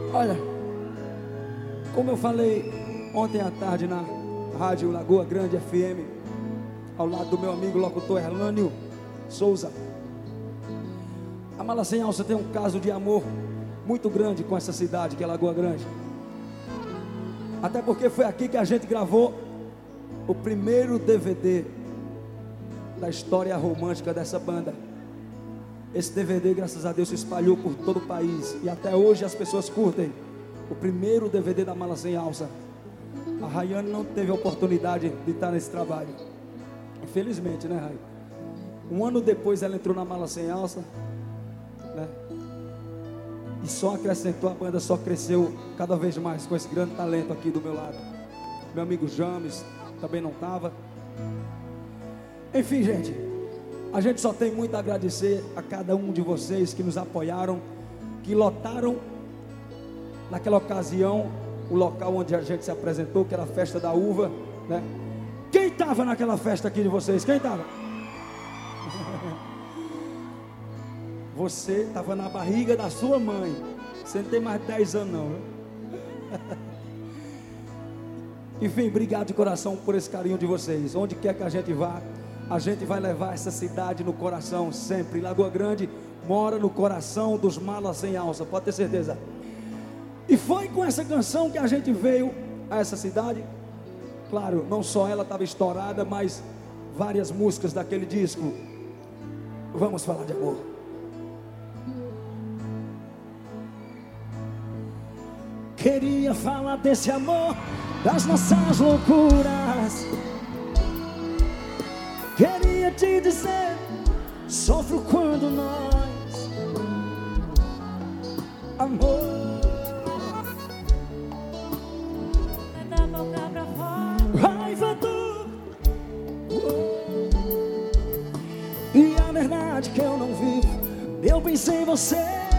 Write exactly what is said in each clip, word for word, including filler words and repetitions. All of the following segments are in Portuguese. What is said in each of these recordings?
Olha, como eu falei ontem à tarde na Rádio Lagoa Grande F M, ao lado do meu amigo locutor Erlânio Souza, a Mala Sem Alça tem um caso de amor muito grande com essa cidade que é Lagoa Grande. Até porque foi aqui que a gente gravou o primeiro D V D da história romântica dessa banda. Esse D V D, graças a Deus, se espalhou por todo o país e até hoje as pessoas curtem o primeiro D V D da Mala Sem Alça. A Rayane não teve a oportunidade de estar nesse trabalho, infelizmente, né, Ray? Um ano depois ela entrou na Mala Sem Alça, né? E só acrescentou, a banda só cresceu cada vez mais com esse grande talento aqui do meu lado. Meu amigo James também não estava. Enfim, gente, a gente só tem muito a agradecer a cada um de vocês que nos apoiaram, que lotaram naquela ocasião o local onde a gente se apresentou, que era a festa da uva, né? Quem estava naquela festa aqui de vocês? Quem estava? Você estava na barriga da sua mãe. Você não tem mais de dez anos não, né? Enfim, obrigado de coração por esse carinho de vocês. Onde quer que a gente vá, a gente vai levar essa cidade no coração sempre. Lagoa Grande mora no coração dos Malas Sem Alça, pode ter certeza. E foi com essa canção que a gente veio a essa cidade. Claro, não só ela estava estourada, mas várias músicas daquele disco. Vamos falar de amor. Queria falar desse amor, das nossas loucuras. Queria te dizer, sofro quando nós, amor, é da boca pra fora, raiva do e a verdade que eu não vivo. Eu pensei em você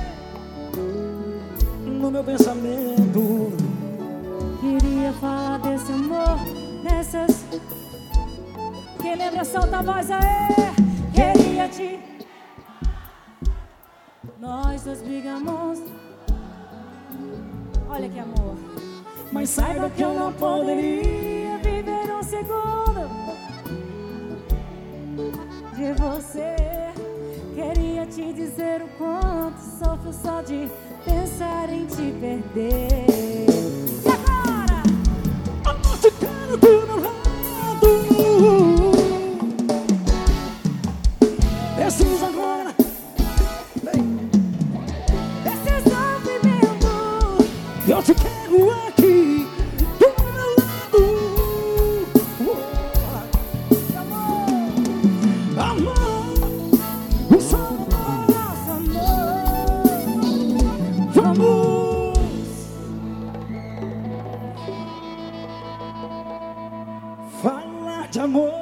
no meu pensamento. queria falar desse amor, dessas que lembra, solta a voz aí. Queria te, nós dois brigamos. Olha que amor. Mas saiba que eu não poderia viver um segundo de você. Queria te dizer o quanto sofro só de pensar em te perder. E agora? Amor, te quero do meu lado. Preciso agora. Esse sofrimento, Eu te quero aqui do meu lado. amor, Amor, o som do nosso amor. vamos falar de amor.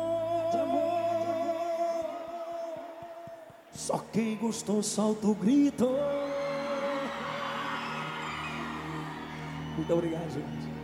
Só quem gostou solta o grito. Muito obrigado, gente.